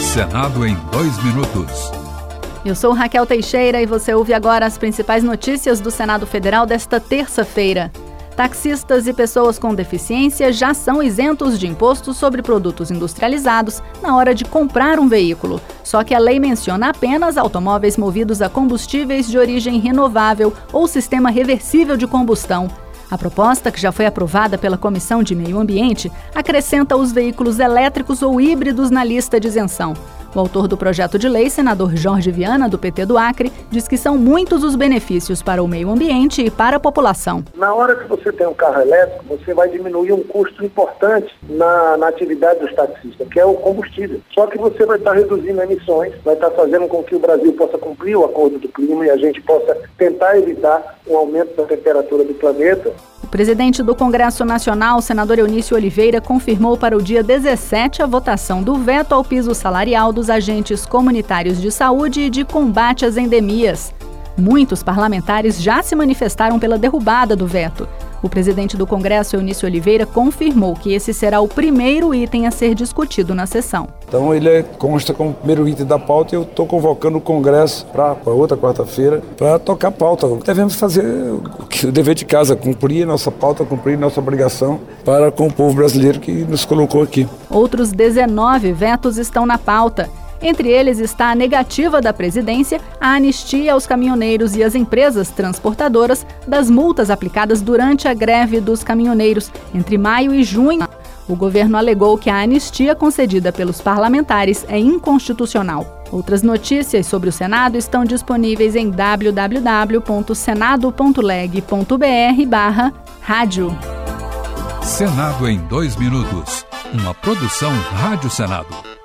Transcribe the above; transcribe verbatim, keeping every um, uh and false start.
Senado em dois minutos. Eu sou Raquel Teixeira e você ouve agora as principais notícias do Senado Federal desta terça-feira. Taxistas e pessoas com deficiência já são isentos de impostos sobre produtos industrializados na hora de comprar um veículo. Só que a lei menciona apenas automóveis movidos a combustíveis de origem renovável ou sistema reversível de combustão. A proposta, que já foi aprovada pela Comissão de Meio Ambiente, acrescenta os veículos elétricos ou híbridos na lista de isenção. O autor do projeto de lei, senador Jorge Viana, do P T do Acre, diz que são muitos os benefícios para o meio ambiente e para a população. Na hora que você tem um carro elétrico, você vai diminuir um custo importante na, na atividade dos taxistas, que é o combustível. Só que você vai estar reduzindo emissões, vai estar fazendo com que o Brasil possa cumprir o acordo do clima e a gente possa tentar evitar um aumento da temperatura do planeta. O presidente do Congresso Nacional, senador Eunício Oliveira, confirmou para o dia dezessete a votação do veto ao piso salarial dos agentes comunitários de saúde e de combate às endemias. Muitos parlamentares já se manifestaram pela derrubada do veto. O presidente do Congresso, Eunício Oliveira, confirmou que esse será o primeiro item a ser discutido na sessão. Então ele é, consta como primeiro item da pauta e eu estou convocando o Congresso para outra quarta-feira para tocar a pauta. Devemos fazer o, o dever de casa, cumprir nossa pauta, cumprir nossa obrigação para com o povo brasileiro que nos colocou aqui. Outros dezenove vetos estão na pauta. Entre eles está a negativa da presidência à anistia aos caminhoneiros e às empresas transportadoras das multas aplicadas durante a greve dos caminhoneiros entre maio e junho. O governo alegou que a anistia concedida pelos parlamentares é inconstitucional. Outras notícias sobre o Senado estão disponíveis em w w w ponto senado ponto leg ponto b r barra rádio. Senado em dois minutos. Uma produção Rádio Senado.